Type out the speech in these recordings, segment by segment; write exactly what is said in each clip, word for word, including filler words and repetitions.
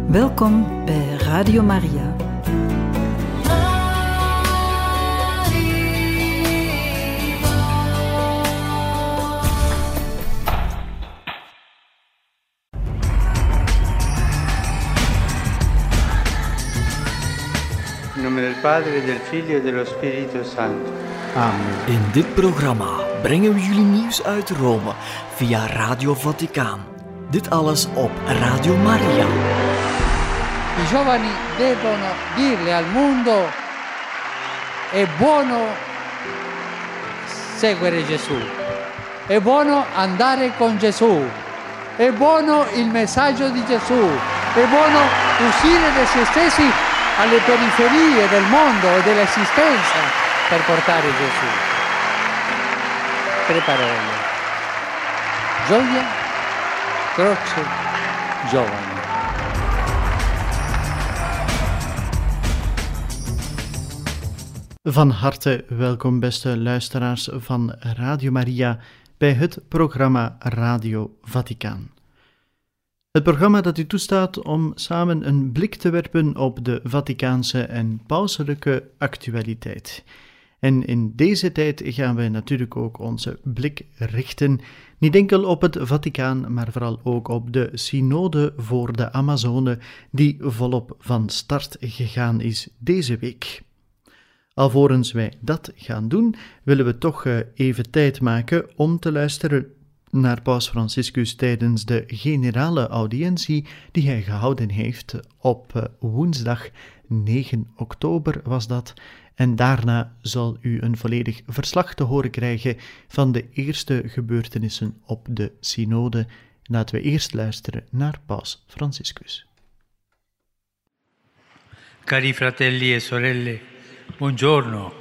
Welkom bij Radio Maria. In nome del Padre, del Figlio e dello Spirito Santo. Amen. In dit programma brengen we jullie nieuws uit Rome via Radio Vaticaan. Dit alles op Radio Maria. I giovani devono dirle al mondo: è buono seguire Gesù, è buono andare con Gesù, è buono il messaggio di Gesù, è buono uscire da se stessi alle periferie del mondo e dell'esistenza per portare Gesù. Tre parole: gioia, croce, giovani. Van harte welkom, beste luisteraars van Radio Maria, bij het programma Radio Vaticaan. Het programma dat u toestaat om samen een blik te werpen op de Vaticaanse en pauselijke actualiteit. En in deze tijd gaan we natuurlijk ook onze blik richten, niet enkel op het Vaticaan, maar vooral ook op de synode voor de Amazone, die volop van start gegaan is deze week. Alvorens wij dat gaan doen, willen we toch even tijd maken om te luisteren naar Paus Franciscus tijdens de generale audiëntie die hij gehouden heeft op woensdag negen oktober was dat. En daarna zal u een volledig verslag te horen krijgen van de eerste gebeurtenissen op de synode. Laten we eerst luisteren naar Paus Franciscus. Cari fratelli e sorelle, buongiorno.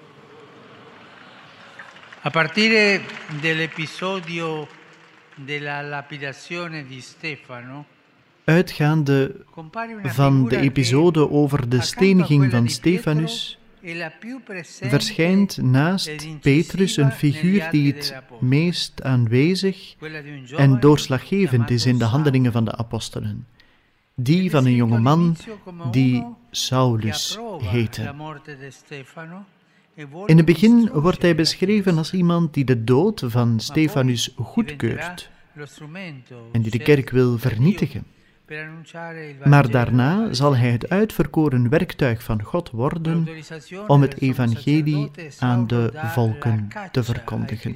A partire dell'episodio della lapidazione di Stefano, uitgaande van de episode over de steniging van Stefanus, verschijnt naast Petrus een figuur die het meest aanwezig en doorslaggevend is in de handelingen van de apostelen. Die van een jonge man die Saulus heette. In het begin wordt hij beschreven als iemand die de dood van Stefanus goedkeurt en die de kerk wil vernietigen. Maar daarna zal hij het uitverkoren werktuig van God worden om het evangelie aan de volken te verkondigen.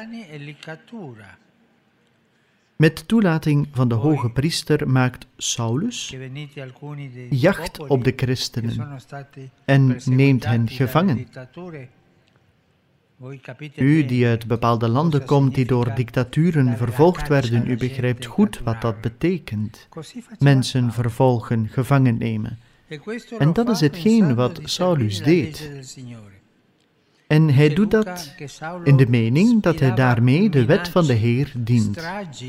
Met toelating van de hoge priester maakt Saulus jacht op de christenen en neemt hen gevangen. U die uit bepaalde landen komt die door dictaturen vervolgd werden, u begrijpt goed wat dat betekent. Mensen vervolgen, gevangen nemen. En dat is hetgeen wat Saulus deed. En hij doet dat in de mening dat hij daarmee de wet van de Heer dient.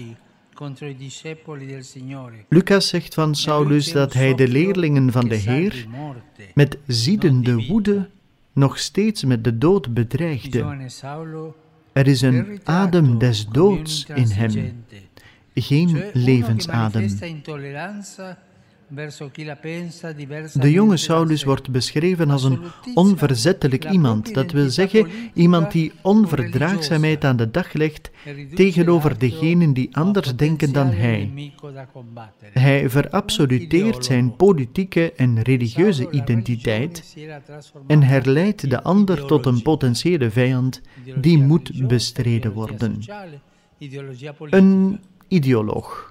Lucas zegt van Saulus dat hij de leerlingen van de Heer met ziedende woede nog steeds met de dood bedreigde. Er is een adem des doods in hem, geen levensadem. De jonge Saulus wordt beschreven als een onverzettelijk iemand, dat wil zeggen iemand die onverdraagzaamheid aan de dag legt tegenover degenen die anders denken dan hij. Hij verabsoluteert zijn politieke en religieuze identiteit en herleidt de ander tot een potentiële vijand die moet bestreden worden. Een ideoloog.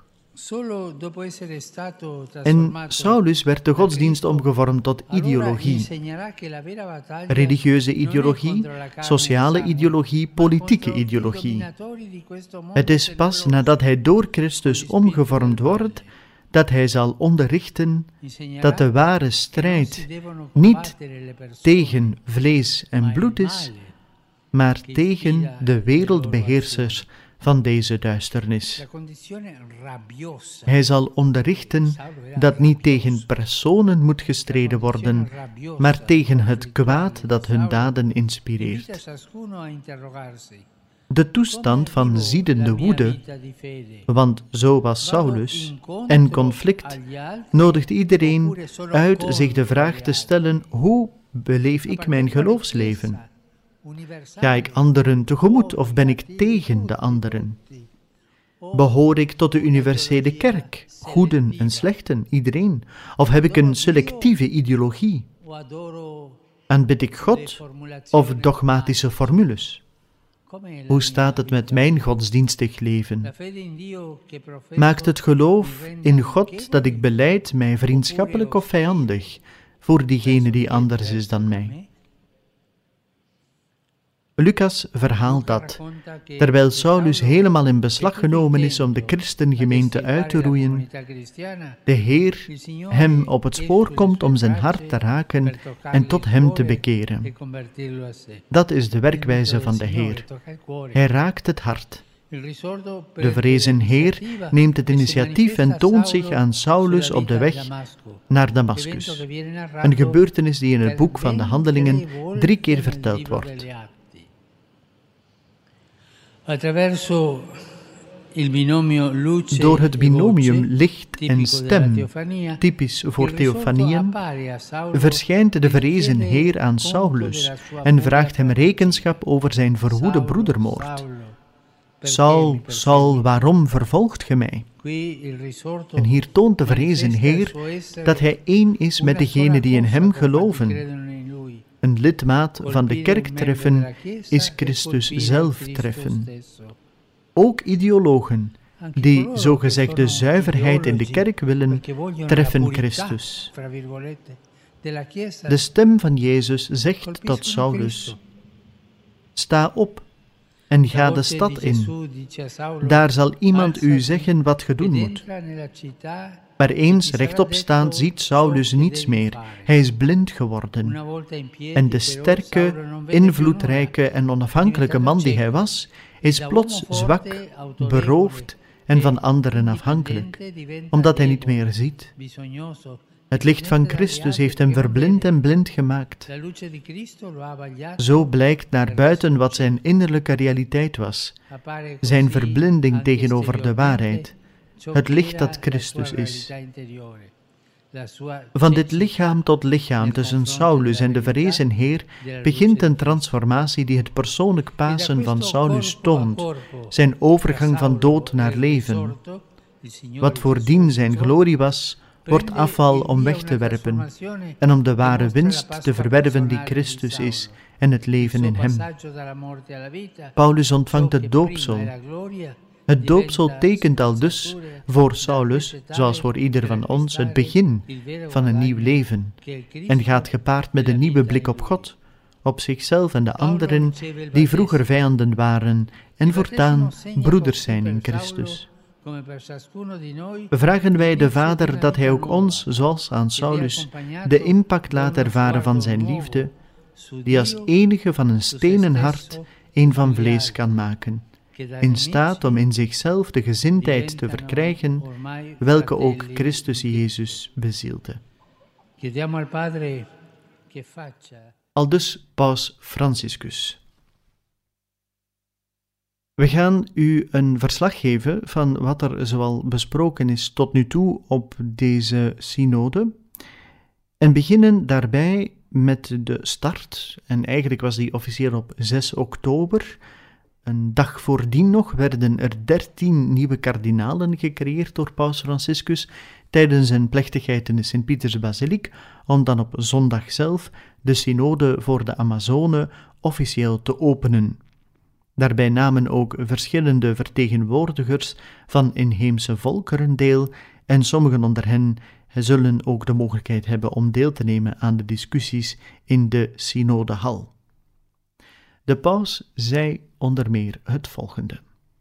En Saulus werd de godsdienst omgevormd tot ideologie. Religieuze ideologie, sociale ideologie, politieke ideologie. Het is pas nadat hij door Christus omgevormd wordt, dat hij zal onderrichten dat de ware strijd niet tegen vlees en bloed is, maar tegen de wereldbeheersers van deze duisternis. Hij zal onderrichten dat niet tegen personen moet gestreden worden, maar tegen het kwaad dat hun daden inspireert. de toestand van ziedende woede, want zo was Saulus, en conflict, nodigt iedereen uit zich de vraag te stellen: hoe beleef ik mijn geloofsleven? Ga ik anderen tegemoet of ben ik tegen de anderen? Behoor ik tot de universele kerk, goeden en slechten, iedereen? Of heb ik een selectieve ideologie? Aanbid ik God of dogmatische formules? Hoe staat het met mijn godsdienstig leven? Maakt het geloof in God dat ik belijd mij vriendschappelijk of vijandig voor diegene die anders is dan mij? Lucas verhaalt dat, terwijl Saulus helemaal in beslag genomen is om de christengemeente uit te roeien, de Heer hem op het spoor komt om zijn hart te raken en tot hem te bekeren. Dat is de werkwijze van de Heer. Hij raakt het hart. De vrezen Heer neemt het initiatief en toont zich aan Saulus op de weg naar Damascus. Een gebeurtenis die in het boek van de Handelingen drie keer verteld wordt. Door het binomium licht en stem, typisch voor theofanieën, verschijnt de verrezen Heer aan Saulus en vraagt hem rekenschap over zijn verwoede broedermoord. Saul, Saul, waarom vervolgt ge mij? En hier toont de verrezen Heer dat hij één is met degenen die in hem geloven. Een lidmaat van de kerk treffen is Christus zelf treffen. Ook ideologen die zogezegde zuiverheid in de kerk willen, treffen Christus. De stem van Jezus zegt tot Saulus: sta op en ga de stad in. Daar zal iemand u zeggen wat ge doen moet. Maar eens rechtop staand ziet Saulus niets meer. Hij is blind geworden. En de sterke, invloedrijke en onafhankelijke man die hij was, is plots zwak, beroofd en van anderen afhankelijk, omdat hij niet meer ziet. Het licht van Christus heeft hem verblind en blind gemaakt. Zo blijkt naar buiten wat zijn innerlijke realiteit was, zijn verblinding tegenover de waarheid, het licht dat Christus is. Van dit lichaam tot lichaam tussen Saulus en de verrezen Heer begint een transformatie die het persoonlijk Pasen van Saulus toont, zijn overgang van dood naar leven. Wat voordien zijn glorie was, wordt afval om weg te werpen en om de ware winst te verwerven die Christus is en het leven in hem. Paulus ontvangt het doopsel. Het doopsel tekent al dus voor Saulus, zoals voor ieder van ons, het begin van een nieuw leven en gaat gepaard met een nieuwe blik op God, op zichzelf en de anderen die vroeger vijanden waren en voortaan broeders zijn in Christus. Vragen wij de Vader dat Hij ook ons, zoals aan Saulus, de impact laat ervaren van zijn liefde, die als enige van een stenen hart een van vlees kan maken, in staat om in zichzelf de gezindheid te verkrijgen, welke ook Christus Jezus bezielde. Aldus Paus Franciscus. We gaan u een verslag geven van wat er zoal besproken is tot nu toe op deze synode en beginnen daarbij met de start. En eigenlijk was die officieel op zes oktober. Een dag voordien nog werden er dertien nieuwe kardinalen gecreëerd door Paus Franciscus tijdens een plechtigheid in de Sint-Pieters-basiliek, om dan op zondag zelf de synode voor de Amazone officieel te openen. Daarbij namen ook verschillende vertegenwoordigers van inheemse volkeren deel en sommigen onder hen zullen ook de mogelijkheid hebben om deel te nemen aan de discussies in de synodehal. De paus zei onder meer het volgende.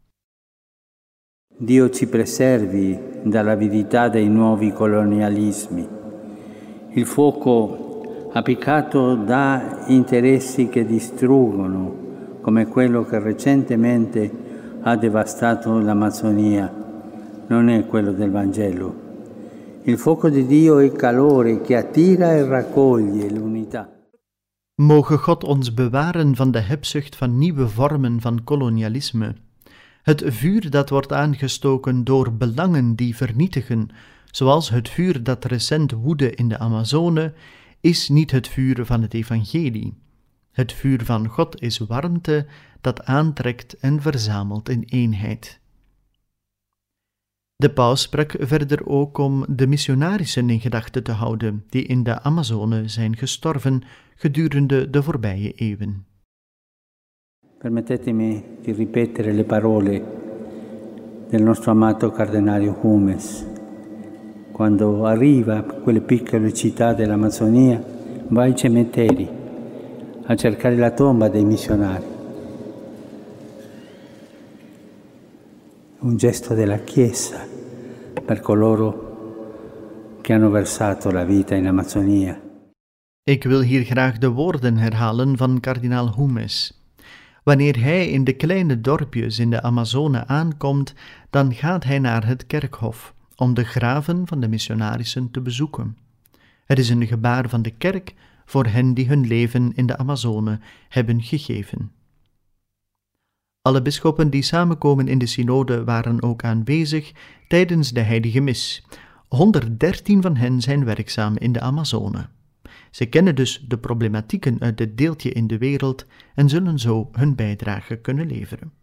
Dio ci preservi dall'avidità dei nuovi colonialismi. Il fuoco appiccato da interessi che distruggono, come quello che recentemente ha devastato l'Amazzonia, non è quello del Vangelo. Il fuoco di Dio è calore che attira e raccoglie l'unità. Moge God ons bewaren van de hebzucht van nieuwe vormen van kolonialisme. Het vuur dat wordt aangestoken door belangen die vernietigen, zoals het vuur dat recent woedde in de Amazone, is niet het vuur van het evangelie. Het vuur van God is warmte dat aantrekt en verzamelt in eenheid. De paus sprak verder ook om de missionarissen in gedachten te houden, die in de Amazone zijn gestorven gedurende de voorbije eeuwen. Permettetemi di ripetere le parole del nostro amato Cardinale Humes. Quando arriva a quelle piccole città dell'Amazzonia, va ai cimiteri a cercare la tomba dei missionari. Un gesto della Chiesa per coloro che hanno versato la vita in Amazzonia. Ik wil hier graag de woorden herhalen van kardinaal Humes. Wanneer hij in de kleine dorpjes in de Amazone aankomt, dan gaat hij naar het kerkhof om de graven van de missionarissen te bezoeken. Het is een gebaar van de kerk voor hen die hun leven in de Amazone hebben gegeven. Alle bisschoppen die samenkomen in de synode waren ook aanwezig tijdens de heilige mis. honderddertien van hen zijn werkzaam in de Amazone. Ze kennen dus de problematieken uit dit deeltje in de wereld en zullen zo hun bijdrage kunnen leveren.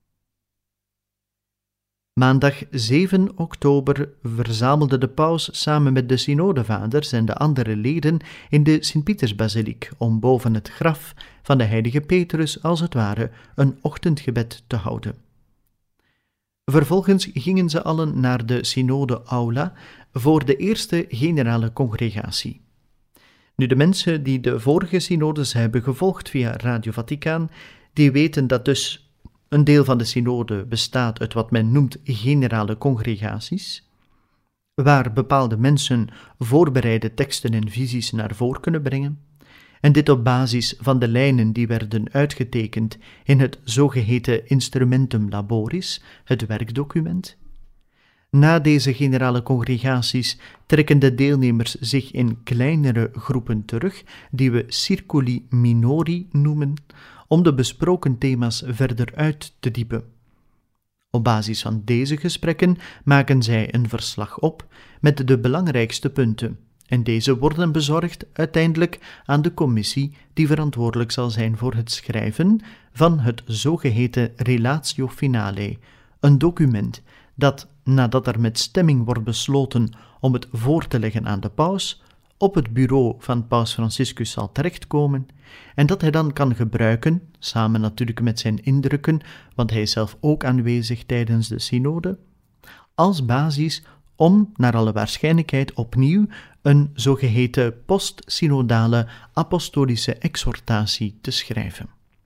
Maandag zeven oktober verzamelde de paus samen met de synodevaders en de andere leden in de Sint-Pietersbasiliek om boven het graf van de heilige Petrus als het ware een ochtendgebed te houden. Vervolgens gingen ze allen naar de synode-aula voor de eerste generale congregatie. Nu, de mensen die de vorige synodes hebben gevolgd via Radio Vaticaan, die weten dat dus een deel van de synode bestaat uit wat men noemt generale congregaties, waar bepaalde mensen voorbereide teksten en visies naar voren kunnen brengen, en dit op basis van de lijnen die werden uitgetekend in het zogeheten Instrumentum Laboris, het werkdocument. Na deze generale congregaties trekken de deelnemers zich in kleinere groepen terug, die we circuli minori noemen, om de besproken thema's verder uit te diepen. Op basis van deze gesprekken maken zij een verslag op met de belangrijkste punten, en deze worden bezorgd uiteindelijk aan de commissie die verantwoordelijk zal zijn voor het schrijven van het zogeheten Relatio Finale, een document dat, nadat er met stemming wordt besloten om het voor te leggen aan de paus, op het bureau van paus Franciscus zal terechtkomen en dat hij dan kan gebruiken, samen natuurlijk met zijn indrukken, want hij is zelf ook aanwezig tijdens de synode, als basis om, naar alle waarschijnlijkheid, opnieuw een zogeheten post-synodale apostolische exhortatie te schrijven.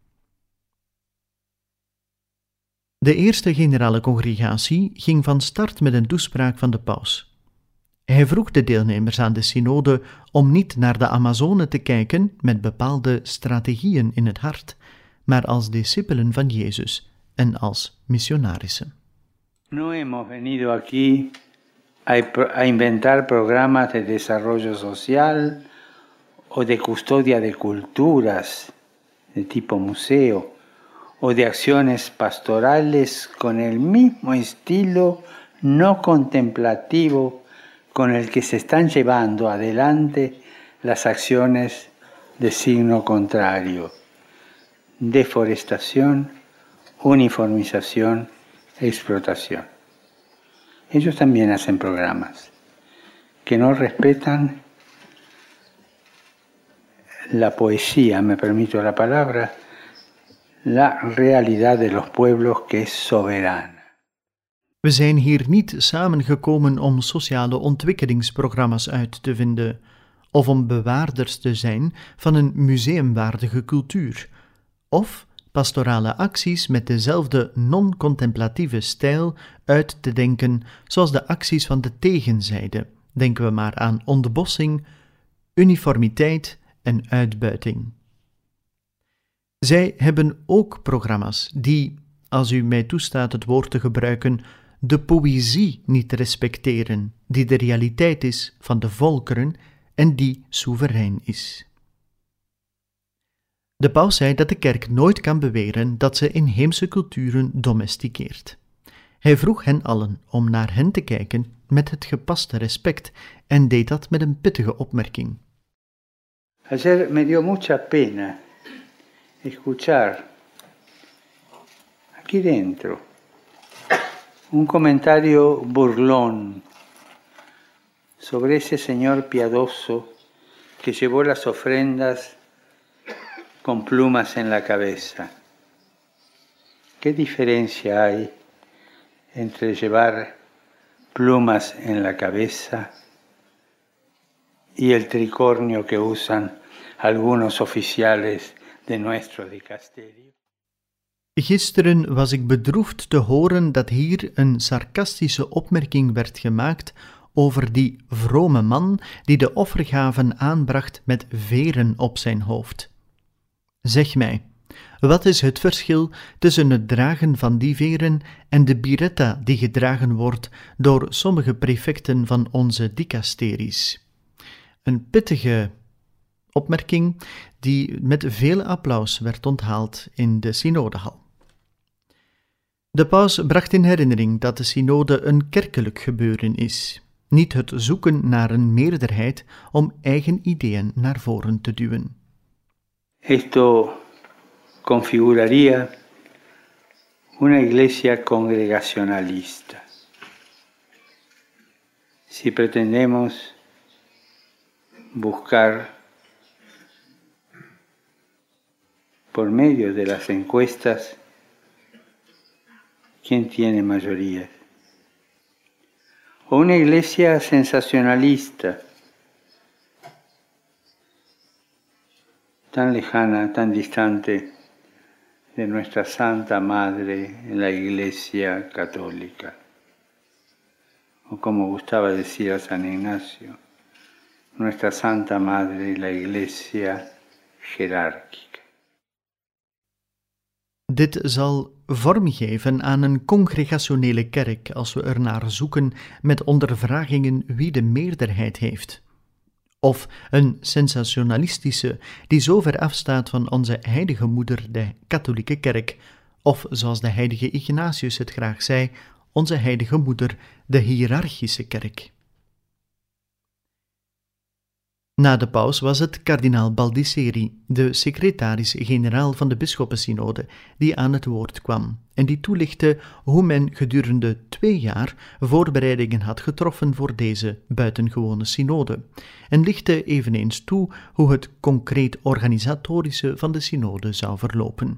De eerste generale congregatie ging van start met een toespraak van de paus. Hij vroeg de deelnemers aan de synode om niet naar de Amazone te kijken met bepaalde strategieën in het hart, maar als discipelen van Jezus en als missionarissen. No hemos venido aquí a inventar programas de desarrollo social o de custodia de culturas de tipo museo o de acciones pastorales con el mismo estilo no contemplativo con el que se están llevando adelante las acciones de signo contrario: deforestación, uniformización, explotación. Ellos también hacen programas que no respetan la poesía, me permito la palabra, la realidad de los pueblos que es soberana. We zijn hier niet samengekomen om sociale ontwikkelingsprogramma's uit te vinden, of om bewaarders te zijn van een museumwaardige cultuur, of pastorale acties met dezelfde non-contemplatieve stijl uit te denken zoals de acties van de tegenzijde. Denken we maar aan ontbossing, uniformiteit en uitbuiting. Zij hebben ook programma's die, als u mij toestaat het woord te gebruiken, de poëzie niet respecteren, die de realiteit is van de volkeren en die soeverein is. De paus zei dat de kerk nooit kan beweren dat ze inheemse culturen domesticeert. Hij vroeg hen allen om naar hen te kijken met het gepaste respect en deed dat met een pittige opmerking. Ayer me dio mucha pena escuchar aquí dentro un comentario burlón sobre ese señor piadoso que llevó las ofrendas con plumas en la cabeza. ¿Qué diferencia hay entre llevar plumas en la cabeza y el tricornio que usan algunos oficiales de nuestro dicasterio? Gisteren was ik bedroefd te horen dat hier een sarcastische opmerking werd gemaakt over die vrome man die de offergaven aanbracht met veren op zijn hoofd. Zeg mij, wat is het verschil tussen het dragen van die veren en de biretta die gedragen wordt door sommige prefecten van onze dicasteries? Een pittige opmerking die met veel applaus werd onthaald in de synodehal. De paus bracht in herinnering dat de synode een kerkelijk gebeuren is, niet het zoeken naar een meerderheid om eigen ideeën naar voren te duwen. Esto configuraría una iglesia congregacionalista. Si pretendemos buscar por medio de las encuestas quién tiene mayorías. O una iglesia sensacionalista, tan lejana, tan distante de nuestra Santa Madre, la Iglesia Católica. O como gustaba decir a San Ignacio, nuestra Santa Madre, la Iglesia jerárquica. Dit zal vorm geven aan een congregationele kerk als we ernaar zoeken met ondervragingen wie de meerderheid heeft. Of een sensationalistische die zo ver afstaat van onze heilige moeder, de katholieke kerk, of zoals de heilige Ignatius het graag zei, onze heilige moeder, de hiërarchische kerk. Na de paus was het kardinaal Baldisseri, de secretaris-generaal van de bisschoppensynode, die aan het woord kwam en die toelichtte hoe men gedurende twee jaar voorbereidingen had getroffen voor deze buitengewone synode en lichtte eveneens toe hoe het concreet organisatorische van de synode zou verlopen.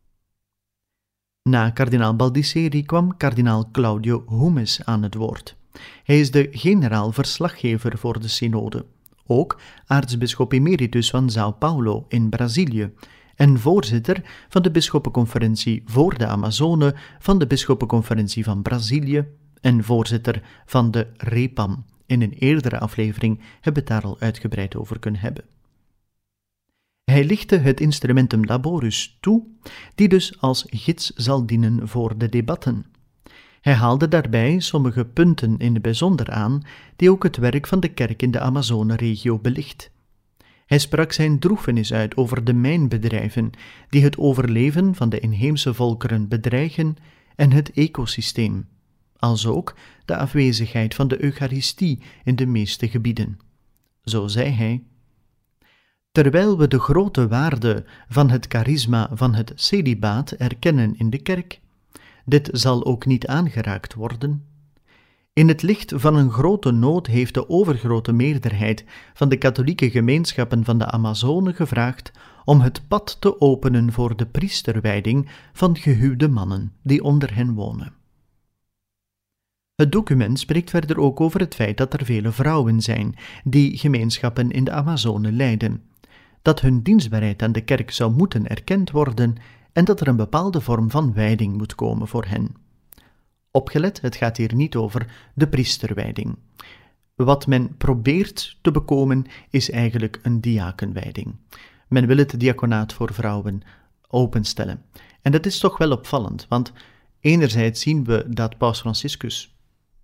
Na kardinaal Baldisseri kwam kardinaal Claudio Hummes aan het woord. Hij is de generaal verslaggever voor de synode, ook aartsbisschop emeritus van São Paulo in Brazilië en voorzitter van de bisschoppenconferentie voor de Amazone van de bisschoppenconferentie van Brazilië en voorzitter van de REPAM. In een eerdere aflevering hebben we het daar al uitgebreid over kunnen hebben. Hij lichtte het instrumentum laborus toe, die dus als gids zal dienen voor de debatten. Hij haalde daarbij sommige punten in het bijzonder aan, die ook het werk van de kerk in de Amazone-regio belicht. Hij sprak zijn droefenis uit over de mijnbedrijven, die het overleven van de inheemse volkeren bedreigen en het ecosysteem, alsook de afwezigheid van de Eucharistie in de meeste gebieden. Zo zei hij: terwijl we de grote waarde van het charisma van het celibaat erkennen in de kerk, dit zal ook niet aangeraakt worden. In het licht van een grote nood heeft de overgrote meerderheid van de katholieke gemeenschappen van de Amazone gevraagd om het pad te openen voor de priesterwijding van gehuwde mannen die onder hen wonen. Het document spreekt verder ook over het feit dat er vele vrouwen zijn die gemeenschappen in de Amazone leiden, dat hun dienstbaarheid aan de kerk zou moeten erkend worden en dat er een bepaalde vorm van wijding moet komen voor hen. Opgelet, het gaat hier niet over de priesterwijding. Wat men probeert te bekomen is eigenlijk een diakenwijding. Men wil het diaconaat voor vrouwen openstellen. En dat is toch wel opvallend, want enerzijds zien we dat Paus Franciscus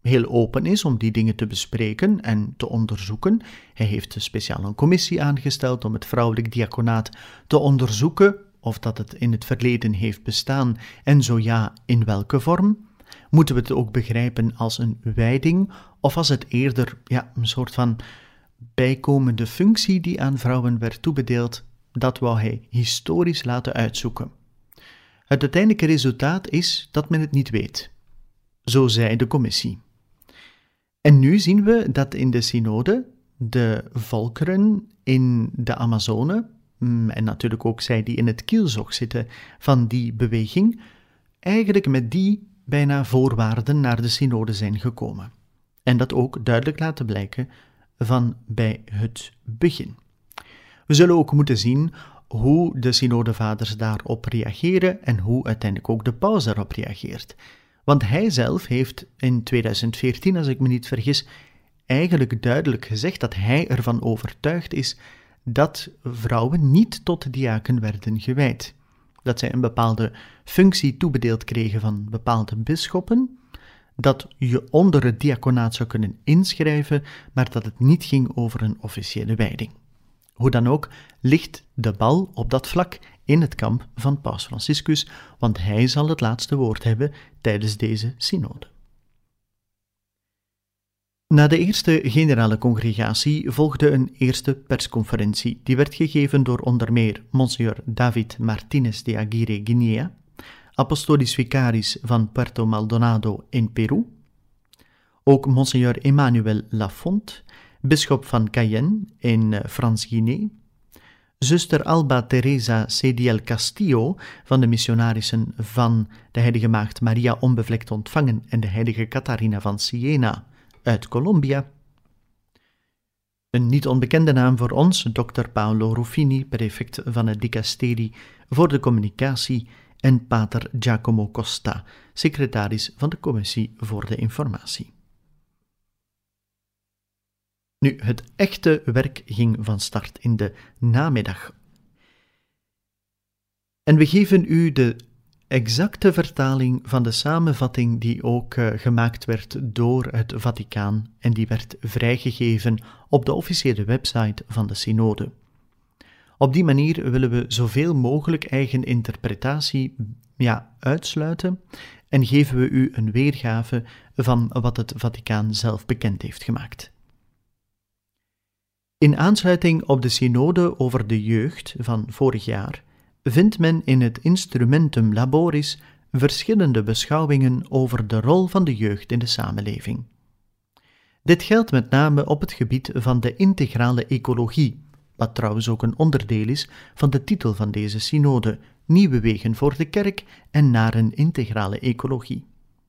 heel open is om die dingen te bespreken en te onderzoeken. Hij heeft speciaal een commissie aangesteld om het vrouwelijk diaconaat te onderzoeken of dat het in het verleden heeft bestaan en zo ja, in welke vorm. Moeten we het ook begrijpen als een wijding of als het eerder ja, een soort van bijkomende functie die aan vrouwen werd toebedeeld? Dat wou hij historisch laten uitzoeken. Het uiteindelijke resultaat is dat men het niet weet. Zo zei de commissie. En nu zien we dat in de synode de volkeren in de Amazone, en natuurlijk ook zij die in het kielzog zitten van die beweging, eigenlijk met die bijna voorwaarden naar de synode zijn gekomen. En dat ook duidelijk laten blijken van bij het begin. We zullen ook moeten zien hoe de synodevaders daarop reageren en hoe uiteindelijk ook de paus daarop reageert. Want hij zelf heeft in tweeduizend veertien, als ik me niet vergis, eigenlijk duidelijk gezegd dat hij ervan overtuigd is dat vrouwen niet tot diaken werden gewijd. Dat zij een bepaalde functie toebedeeld kregen van bepaalde bisschoppen, dat je onder het diaconaat zou kunnen inschrijven, maar dat het niet ging over een officiële wijding. Hoe dan ook, ligt de bal op dat vlak in het kamp van Paus Franciscus, want hij zal het laatste woord hebben tijdens deze synode. Na de eerste generale congregatie volgde een eerste persconferentie, die werd gegeven door onder meer Monsignor David Martinez de Aguirre Guinea, apostolisch vicaris van Puerto Maldonado in Peru, ook Monsignor Emmanuel Lafont, bisschop van Cayenne in Frans-Guinea, zuster Alba Teresa Cediel Castillo van de missionarissen van de Heilige Maagd Maria Onbevlekt Ontvangen en de Heilige Catharina van Siena uit Colombia. Een niet onbekende naam voor ons, dokter Paolo Ruffini, prefect van het dicasterie voor de communicatie, en pater Giacomo Costa, secretaris van de commissie voor de informatie. Nu, het echte werk ging van start in de namiddag. En we geven u de exacte vertaling van de samenvatting die ook uh, gemaakt werd door het Vaticaan en die werd vrijgegeven op de officiële website van de synode. Op die manier willen we zoveel mogelijk eigen interpretatie ja, uitsluiten en geven we u een weergave van wat het Vaticaan zelf bekend heeft gemaakt. In aansluiting op de synode over de jeugd van vorig jaar vindt men in het Instrumentum Laboris verschillende beschouwingen over de rol van de jeugd in de samenleving. Dit geldt met name op het gebied van de integrale ecologie, wat trouwens ook een onderdeel is van de titel van deze synode, Nieuwe wegen voor de kerk en naar een integrale ecologie.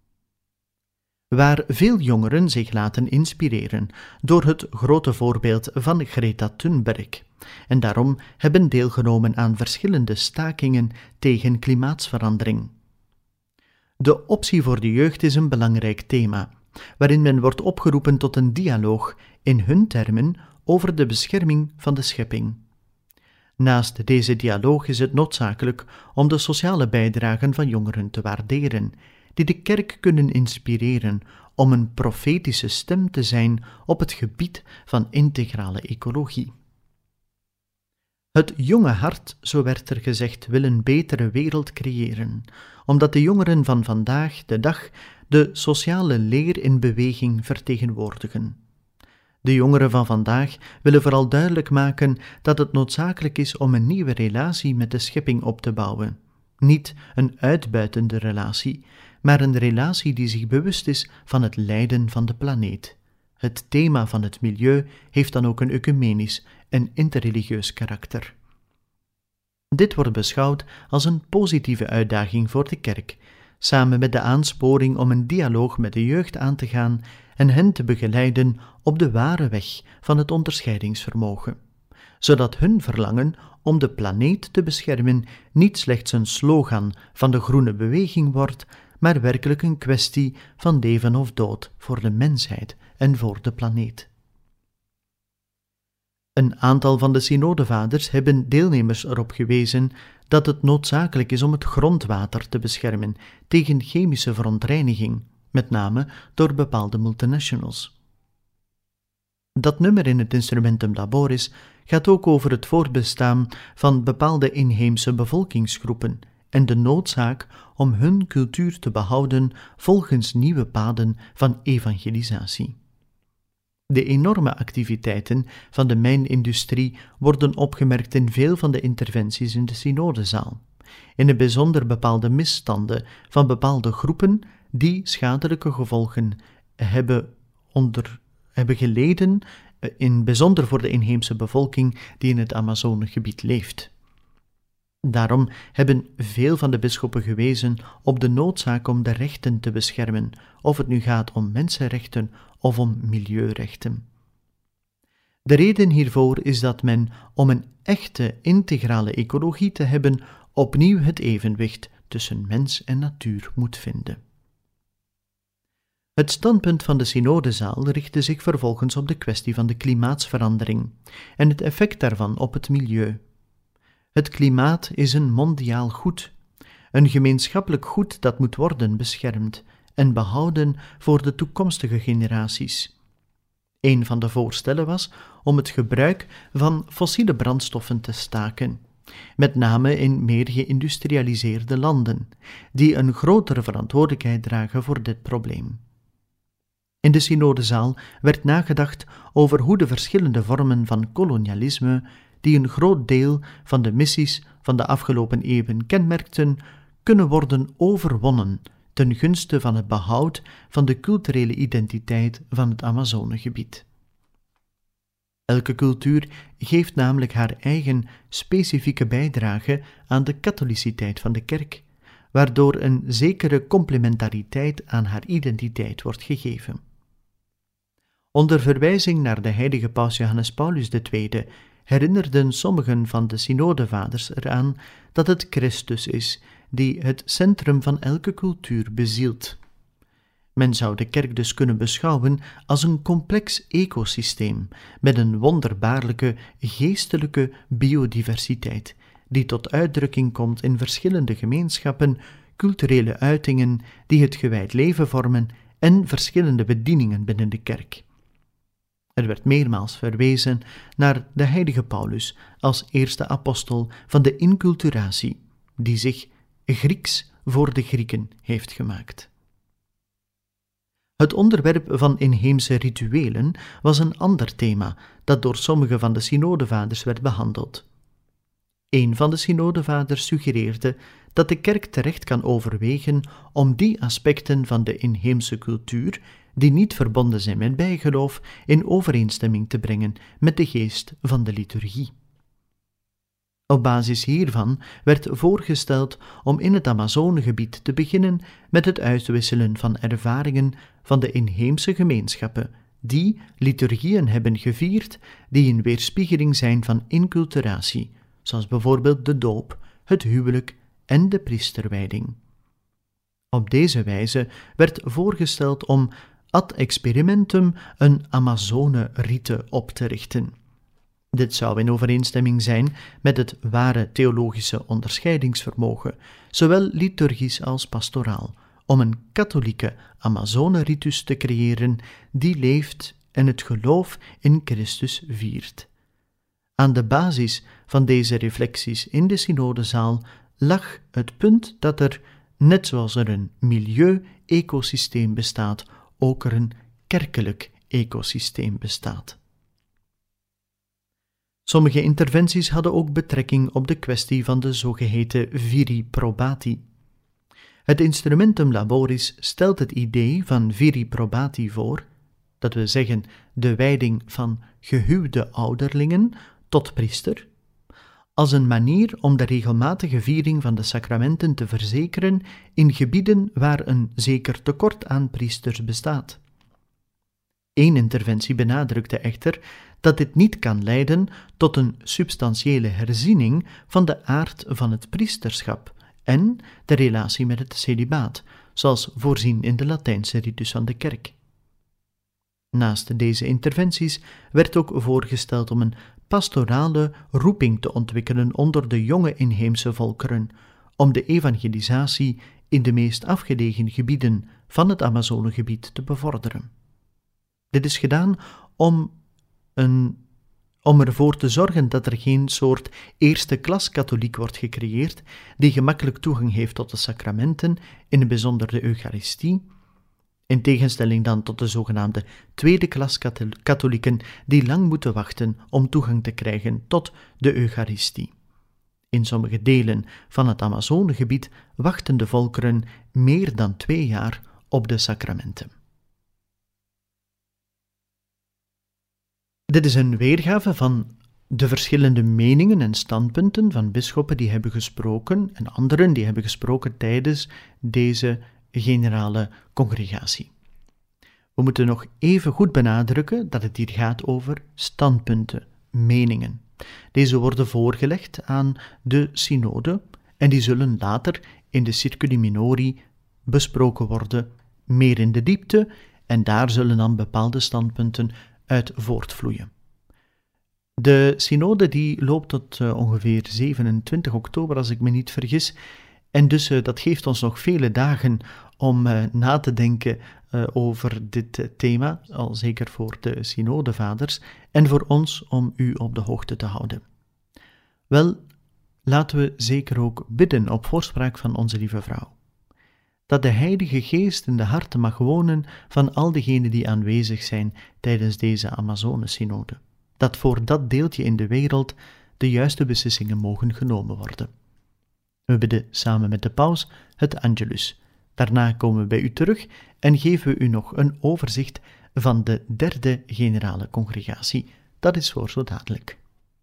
Waar veel jongeren zich laten inspireren door het grote voorbeeld van Greta Thunberg en daarom hebben deelgenomen aan verschillende stakingen tegen klimaatsverandering. De optie voor de jeugd is een belangrijk thema, waarin men wordt opgeroepen tot een dialoog in hun termen over de bescherming van de schepping. Naast deze dialoog is het noodzakelijk om de sociale bijdragen van jongeren te waarderen, die de kerk kunnen inspireren om een profetische stem te zijn op het gebied van integrale ecologie. Het jonge hart, zo werd er gezegd, wil een betere wereld creëren, omdat de jongeren van vandaag de dag de sociale leer in beweging vertegenwoordigen. De jongeren van vandaag willen vooral duidelijk maken dat het noodzakelijk is om een nieuwe relatie met de schepping op te bouwen. Niet een uitbuitende relatie, maar een relatie die zich bewust is van het lijden van de planeet. Het thema van het milieu heeft dan ook een ecumenisch en interreligieus karakter. Dit wordt beschouwd als een positieve uitdaging voor de kerk, samen met de aansporing om een dialoog met de jeugd aan te gaan en hen te begeleiden op de ware weg van het onderscheidingsvermogen, zodat hun verlangen om de planeet te beschermen niet slechts een slogan van de groene beweging wordt, maar werkelijk een kwestie van leven of dood voor de mensheid en voor de planeet. Een aantal van de synodevaders hebben deelnemers erop gewezen dat het noodzakelijk is om het grondwater te beschermen tegen chemische verontreiniging, met name door bepaalde multinationals. Dat nummer in het Instrumentum Laboris gaat ook over het voortbestaan van bepaalde inheemse bevolkingsgroepen en de noodzaak om hun cultuur te behouden volgens nieuwe paden van evangelisatie. De enorme activiteiten van de mijnindustrie worden opgemerkt in veel van de interventies in de synodezaal, in het bijzonder bepaalde misstanden van bepaalde groepen die schadelijke gevolgen hebben, onder, hebben geleden, in bijzonder voor de inheemse bevolking die in het Amazonegebied leeft. Daarom hebben veel van de bisschoppen gewezen op de noodzaak om de rechten te beschermen, of het nu gaat om mensenrechten of om milieurechten. De reden hiervoor is dat men, om een echte integrale ecologie te hebben, opnieuw het evenwicht tussen mens en natuur moet vinden. Het standpunt van de synodezaal richtte zich vervolgens op de kwestie van de klimaatsverandering en het effect daarvan op het milieu. Het klimaat is een mondiaal goed, een gemeenschappelijk goed dat moet worden beschermd en behouden voor de toekomstige generaties. Een van de voorstellen was om het gebruik van fossiele brandstoffen te staken, met name in meer geïndustrialiseerde landen, die een grotere verantwoordelijkheid dragen voor dit probleem. In de synodezaal werd nagedacht over hoe de verschillende vormen van kolonialisme, die een groot deel van de missies van de afgelopen eeuwen kenmerkten, kunnen worden overwonnen ten gunste van het behoud van de culturele identiteit van het Amazonegebied. Elke cultuur geeft namelijk haar eigen specifieke bijdrage aan de katholiciteit van de kerk, waardoor een zekere complementariteit aan haar identiteit wordt gegeven. Onder verwijzing naar de heilige paus Johannes Paulus de Tweede herinnerden sommigen van de synodevaders eraan dat het Christus is die het centrum van elke cultuur bezielt. Men zou de kerk dus kunnen beschouwen als een complex ecosysteem met een wonderbaarlijke geestelijke biodiversiteit, die tot uitdrukking komt in verschillende gemeenschappen, culturele uitingen die het gewijd leven vormen en verschillende bedieningen binnen de kerk. Er werd meermaals verwezen naar de heilige Paulus als eerste apostel van de inculturatie, die zich Grieks voor de Grieken heeft gemaakt. Het onderwerp van inheemse rituelen was een ander thema dat door sommige van de synodevaders werd behandeld. Een van de synodevaders suggereerde dat de kerk terecht kan overwegen om die aspecten van de inheemse cultuur die niet verbonden zijn met bijgeloof, in overeenstemming te brengen met de geest van de liturgie. Op basis hiervan werd voorgesteld om in het Amazonegebied te beginnen met het uitwisselen van ervaringen van de inheemse gemeenschappen, die liturgieën hebben gevierd die een weerspiegeling zijn van inculturatie, zoals bijvoorbeeld de doop, het huwelijk en de priesterwijding. Op deze wijze werd voorgesteld om ad experimentum een Amazone-rite op te richten. Dit zou in overeenstemming zijn met het ware theologische onderscheidingsvermogen, zowel liturgisch als pastoraal, om een katholieke Amazone-ritus te creëren die leeft en het geloof in Christus viert. Aan de basis van deze reflecties in de synodezaal lag het punt dat er, net zoals er een milieu-ecosysteem bestaat, ook er een kerkelijk ecosysteem bestaat. Sommige interventies hadden ook betrekking op de kwestie van de zogeheten viri probati. Het Instrumentum Laboris stelt het idee van viri probati voor, dat wil zeggen de wijding van gehuwde ouderlingen tot priester, als een manier om de regelmatige viering van de sacramenten te verzekeren in gebieden waar een zeker tekort aan priesters bestaat. Eén interventie benadrukte echter dat dit niet kan leiden tot een substantiële herziening van de aard van het priesterschap en de relatie met het celibaat, zoals voorzien in de Latijnse ritus van de kerk. Naast deze interventies werd ook voorgesteld om een pastorale roeping te ontwikkelen onder de jonge inheemse volkeren, om de evangelisatie in de meest afgelegen gebieden van het Amazonegebied te bevorderen. Dit is gedaan om, een, om ervoor te zorgen dat er geen soort eerste klas katholiek wordt gecreëerd die gemakkelijk toegang heeft tot de sacramenten, in het bijzonder de Eucharistie, in tegenstelling dan tot de zogenaamde tweede klas katholieken die lang moeten wachten om toegang te krijgen tot de Eucharistie. In sommige delen van het Amazonegebied wachten de volkeren meer dan twee jaar op de sacramenten. Dit is een weergave van de verschillende meningen en standpunten van bisschoppen die hebben gesproken en anderen die hebben gesproken tijdens deze generale congregatie. We moeten nog even goed benadrukken dat het hier gaat over standpunten, meningen. Deze worden voorgelegd aan de synode en die zullen later in de Circuli Minori besproken worden, meer in de diepte, en daar zullen dan bepaalde standpunten uit voortvloeien. De synode die loopt tot uh, ongeveer zevenentwintig oktober, als ik me niet vergis, en dus uh, dat geeft ons nog vele dagen om uh, na te denken uh, over dit uh, thema, al zeker voor de synodevaders, en voor ons om u op de hoogte te houden. Wel, laten we zeker ook bidden op voorspraak van onze lieve vrouw. Dat de Heilige Geest in de harten mag wonen van al diegenen die aanwezig zijn tijdens deze Amazone-synode. Dat voor dat deeltje in de wereld de juiste beslissingen mogen genomen worden. We bidden samen met de paus het Angelus. Daarna komen we bij u terug en geven we u nog een overzicht van de derde generale congregatie. Dat is voor zo dadelijk.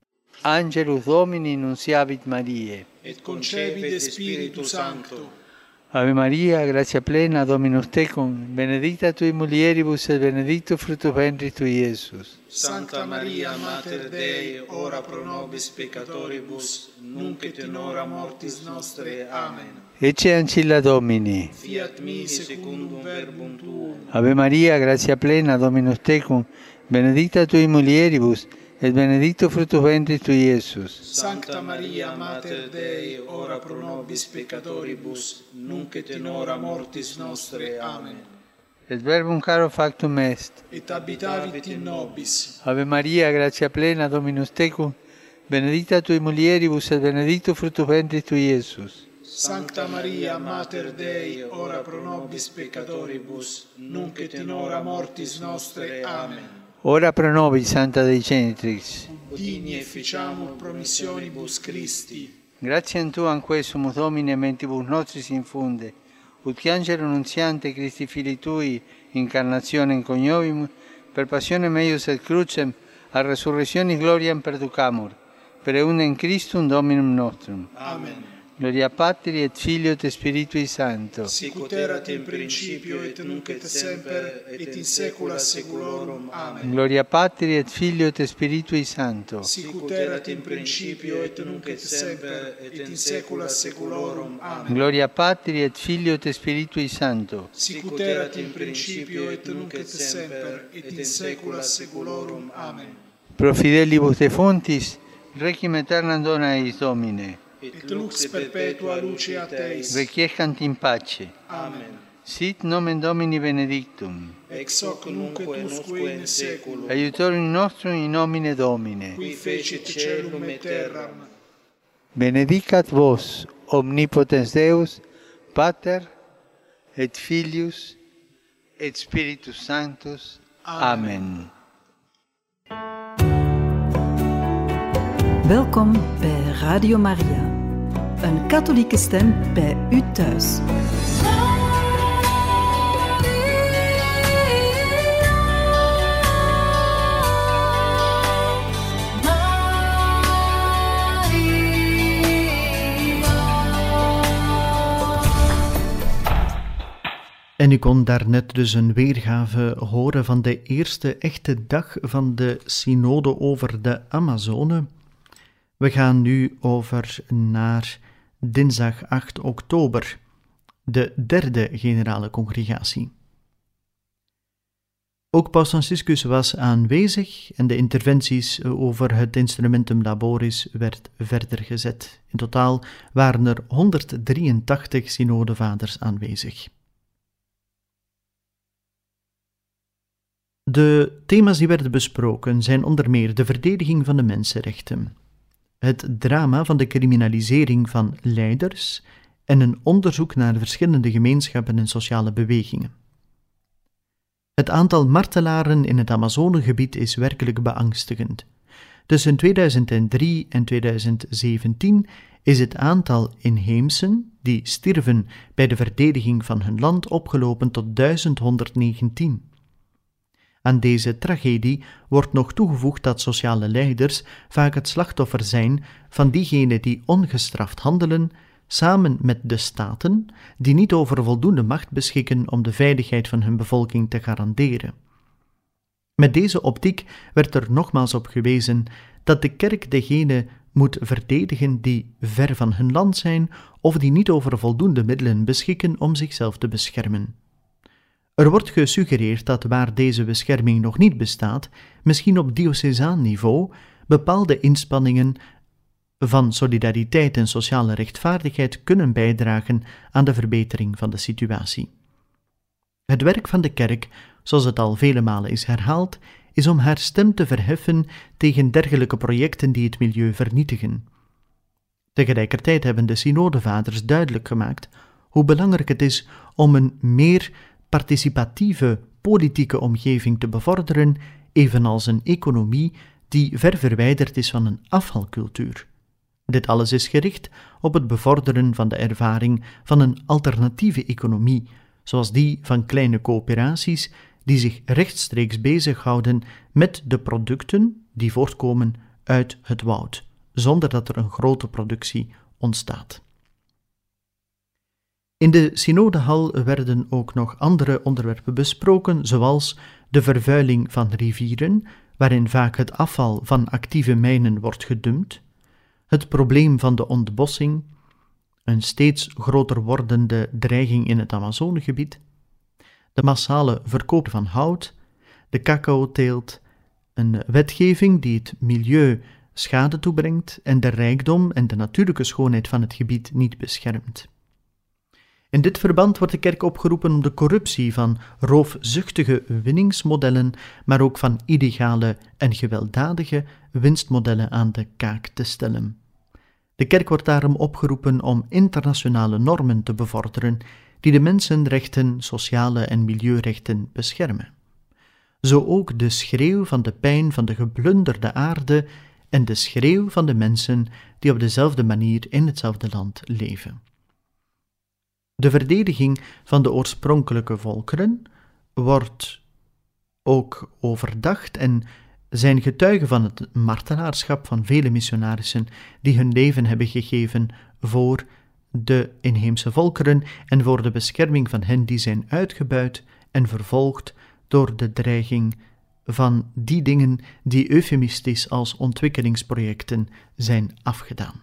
Angelus Domini nunciavit Mariae. Et concepit Spiritus Sancto. Ave Maria, gratia plena, Dominus tecum, benedicta tui mulieribus et benedictus fructus ventris tui, Iesus. Sancta Maria, Mater Dei, ora pro nobis peccatoribus, nunc et in hora mortis nostre. Amen. Ecce ancilla Domini. Fiat mi secundum verbum tuum. Ave Maria, gratia plena, Dominus tecum, benedicta tui mulieribus, et benedictus fructus ventris tui, Iesus. Sancta Maria, Mater Dei, ora pro nobis peccatoribus, nunc et in hora mortis nostre. Amen. Et verbum caro factum est. Et habitavit in nobis. Ave Maria, gratia plena, Dominus tecum, benedicta tui mulieribus, et benedictus fructus ventris tui, Iesus. Sancta Maria, Mater Dei, ora pro nobis peccatoribus, nunc et in hora mortis nostre. Amen. Ora pro nobis, Santa Dei Genitrix. Digni efficiamur promissionibus Christi. Gratiam Tuam quae sumus Domine mentibus nostris infunde, ut angelo nuntiante Christi Filii Tui incarnationem coniovimus, per passionem eius et crucem, a resurrectionis gloriam perducamur, per eundem Christum Dominum nostrum. Amen. Gloria Patri et Filio et Spiritui Sancto. Sicut erat in principio et nunc et semper et in saecula saeculorum. Amen. Gloria Patri et Filio et Spiritui Sancto. Sicut erat in principio et nunc et semper et in saecula saeculorum. Amen. Gloria Patri et Filio et Spiritui Sancto. Sicut erat in principio et nunc et semper et in saecula saeculorum. Amen. Pro fidelibus defuntis, requiem aeternam dona eis Domine. Et lux perpetua luceat eis. Requiescant in pace. Amen. Sit nomen Domini benedictum. Ex hoc nunc et usque in saeculum. Aiutorium nostrum in nomine Domine. Qui fecit caelum et terram. Benedicat vos, omnipotens Deus, Pater, et Filius, et Spiritus Sanctus. Amen. Welkom bij Radio Maria, een katholieke stem bij u thuis. En u kon daarnet dus een weergave horen van de eerste echte dag van de synode over de Amazone. We gaan nu over naar dinsdag acht oktober, de derde generale congregatie. Ook Paus Franciscus was aanwezig en de interventies over het instrumentum laboris werd verder gezet. In totaal waren er honderddrieëntachtig synodevaders aanwezig. De thema's die werden besproken zijn onder meer de verdediging van de mensenrechten, het drama van de criminalisering van leiders en een onderzoek naar verschillende gemeenschappen en sociale bewegingen. Het aantal martelaren in het Amazonegebied is werkelijk beangstigend. Tussen tweeduizend drie en tweeduizend zeventien is het aantal inheemsen die stierven bij de verdediging van hun land opgelopen tot duizend honderddnegentien. Aan deze tragedie wordt nog toegevoegd dat sociale leiders vaak het slachtoffer zijn van diegenen die ongestraft handelen, samen met de staten die niet over voldoende macht beschikken om de veiligheid van hun bevolking te garanderen. Met deze optiek werd er nogmaals op gewezen dat de kerk degenen moet verdedigen die ver van hun land zijn of die niet over voldoende middelen beschikken om zichzelf te beschermen. Er wordt gesuggereerd dat waar deze bescherming nog niet bestaat, misschien op diocesaan niveau, bepaalde inspanningen van solidariteit en sociale rechtvaardigheid kunnen bijdragen aan de verbetering van de situatie. Het werk van de kerk, zoals het al vele malen is herhaald, is om haar stem te verheffen tegen dergelijke projecten die het milieu vernietigen. Tegelijkertijd hebben de synodevaders duidelijk gemaakt hoe belangrijk het is om een meer participatieve politieke omgeving te bevorderen, evenals een economie die ver verwijderd is van een afvalcultuur. Dit alles is gericht op het bevorderen van de ervaring van een alternatieve economie, zoals die van kleine coöperaties die zich rechtstreeks bezighouden met de producten die voortkomen uit het woud, zonder dat er een grote productie ontstaat. In de synodehal werden ook nog andere onderwerpen besproken, zoals de vervuiling van rivieren, waarin vaak het afval van actieve mijnen wordt gedumpt, het probleem van de ontbossing, een steeds groter wordende dreiging in het Amazonegebied, de massale verkoop van hout, de cacaoteelt, een wetgeving die het milieu schade toebrengt en de rijkdom en de natuurlijke schoonheid van het gebied niet beschermt. In dit verband wordt de kerk opgeroepen om de corruptie van roofzuchtige winningsmodellen, maar ook van illegale en gewelddadige winstmodellen aan de kaak te stellen. De kerk wordt daarom opgeroepen om internationale normen te bevorderen die de mensenrechten, sociale en milieurechten beschermen. Zo ook de schreeuw van de pijn van de geplunderde aarde en de schreeuw van de mensen die op dezelfde manier in hetzelfde land leven. De verdediging van de oorspronkelijke volkeren wordt ook overdacht en zijn getuigen van het martelaarschap van vele missionarissen die hun leven hebben gegeven voor de inheemse volkeren en voor de bescherming van hen die zijn uitgebuit en vervolgd door de dreiging van die dingen die eufemistisch als ontwikkelingsprojecten zijn afgedaan.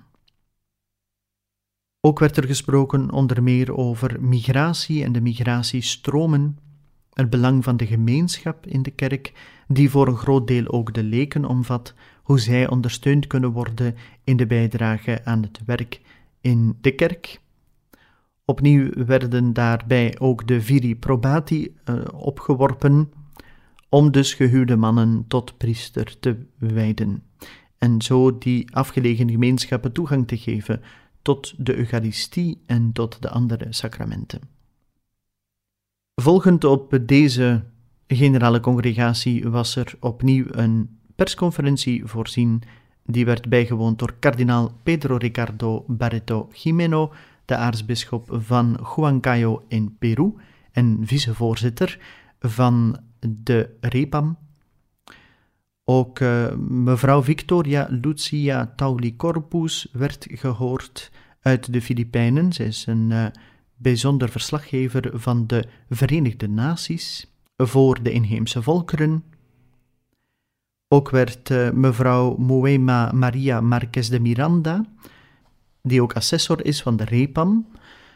Ook werd er gesproken onder meer over migratie en de migratiestromen, het belang van de gemeenschap in de kerk, die voor een groot deel ook de leken omvat, hoe zij ondersteund kunnen worden in de bijdrage aan het werk in de kerk. Opnieuw werden daarbij ook de viri probati uh, opgeworpen, om dus gehuwde mannen tot priester te wijden, en zo die afgelegen gemeenschappen toegang te geven tot de Eucharistie en tot de andere sacramenten. Volgend op deze generale congregatie was er opnieuw een persconferentie voorzien, die werd bijgewoond door kardinaal Pedro Ricardo Barreto Jimeno, de aartsbisschop van Huancayo in Peru en vicevoorzitter van de REPAM. Ook uh, mevrouw Victoria Lucia Tauli-Corpus werd gehoord uit de Filipijnen. Zij is een uh, bijzonder verslaggever van de Verenigde Naties voor de inheemse volkeren. Ook werd uh, mevrouw Moema Maria Marquez de Miranda, die ook assessor is van de REPAM,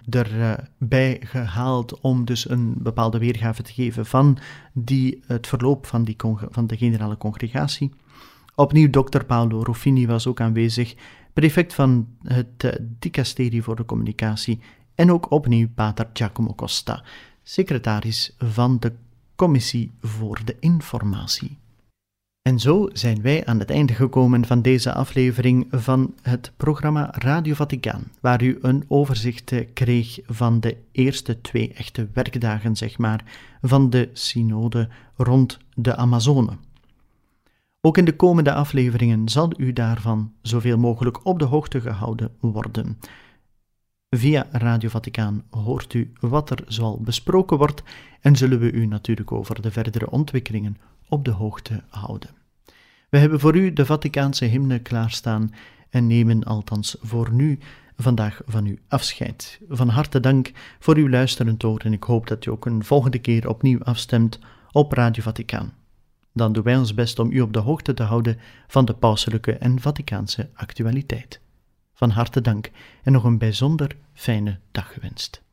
erbij gehaald om dus een bepaalde weergave te geven van die, het verloop van, die, van de generale congregatie. Opnieuw dokter Paolo Ruffini was ook aanwezig, prefect van het dicasterie voor de communicatie, en ook opnieuw pater Giacomo Costa, secretaris van de commissie voor de informatie. En zo zijn wij aan het einde gekomen van deze aflevering van het programma Radio Vaticaan, waar u een overzicht kreeg van de eerste twee echte werkdagen, zeg maar, van de synode rond de Amazone. Ook in de komende afleveringen zal u daarvan zoveel mogelijk op de hoogte gehouden worden. Via Radio Vaticaan hoort u wat er zoal besproken wordt en zullen we u natuurlijk over de verdere ontwikkelingen op de hoogte houden. We hebben voor u de Vaticaanse hymne klaarstaan en nemen althans voor nu vandaag van u afscheid. Van harte dank voor uw luisterend oor en ik hoop dat u ook een volgende keer opnieuw afstemt op Radio Vaticaan. Dan doen wij ons best om u op de hoogte te houden van de pauselijke en Vaticaanse actualiteit. Van harte dank en nog een bijzonder fijne dag gewenst.